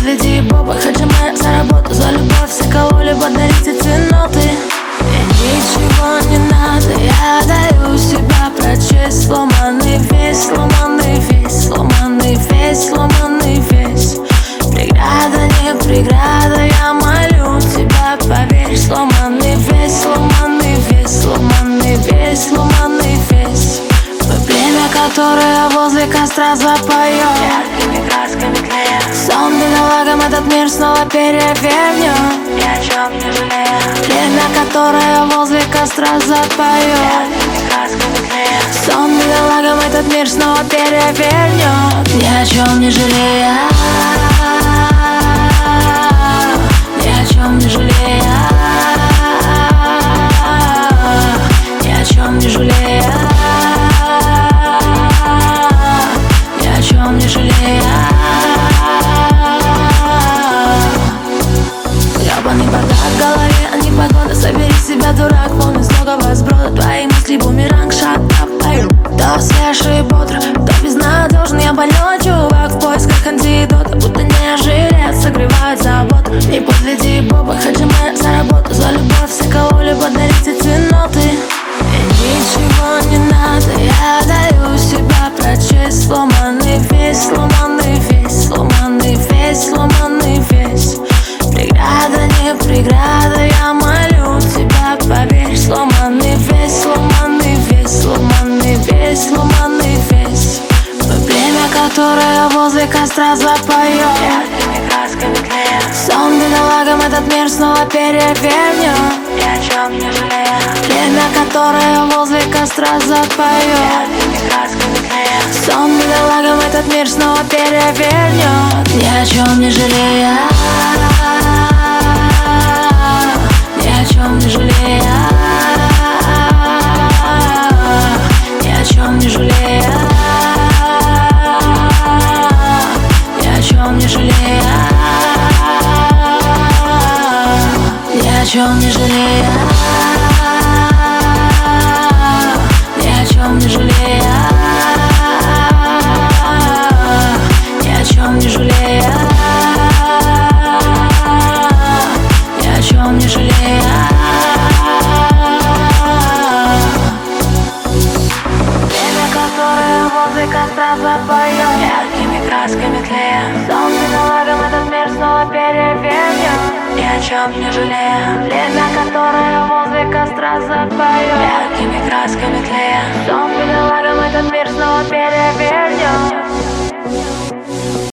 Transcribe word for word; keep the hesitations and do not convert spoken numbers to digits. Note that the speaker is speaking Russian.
подведи Боба, хаджиме за работу, за любовь, все кого-либо дарите ценоты. Мне ничего не надо, я даю себя прочесть. Сломанный весь, сломанный весь, сломанный весь, сломанный весь. Преграда, не преграда, я молю тебя, поверь. Сломанный весь, сломанный весь, сломанный весь, сломанный весь. Мы племя, которое возле костра запоет, яркими красками тлея. Сон бедолагам этот мир снова перевернем, ни о чем не жалея. Племя, которое возле костра запоет, яркими красками тлея. Сон бедолагам этот мир снова перевернет, ни о чем не жалея. Ни о чем не жалея. Ни о чем не жалея. Ни о чем не жалея. Гребаный бардак в голове, а не погода. Собери себя, дурак, вон из логова сброда. Твои мысли бумеранг, shut up. Кто свежий, бодр, кто безнадежен. Я больной чувак в поисках антидота. Будто не жилец, согревает заботу. Не подведи Боба, хаджиме за работу, за любовь, все кого-либо дарите ценоты. Мне ничего не надо, я даю себя прочесть. Сломанный весь, сломанный весь, сломанный весь, сломанный весь. Преграда, не преграда, я молю тебя, поверь. Сломанный весь, сломанный весь, сломанный весь, сломанный весь. Мы племя, которое возле костра запоет, яркими красками тлея. Сон бедолагам этот мир снова перевернем, ни о чем не жалея. Племя, которое возле костра запоет, яркими красками тлея. Сон бедолагам этот мир снова перевернет, ни о чем не жалея. Ни о чем не жалея. Ни о чем не жалея. Ни о чем не жалея. Ни о чем не жалея. Ни о чем не жалея. Ни о чем не жалея. Ни о чем не жалея. Время, которое возле костра запоет, яркими красками тлея. Сон бедолагам этот мир снова перевернем, ни о чем не жалея. Время, которое возле костра запоет, яркими красками тлея. Сон бедолагам этот мир снова перевернем.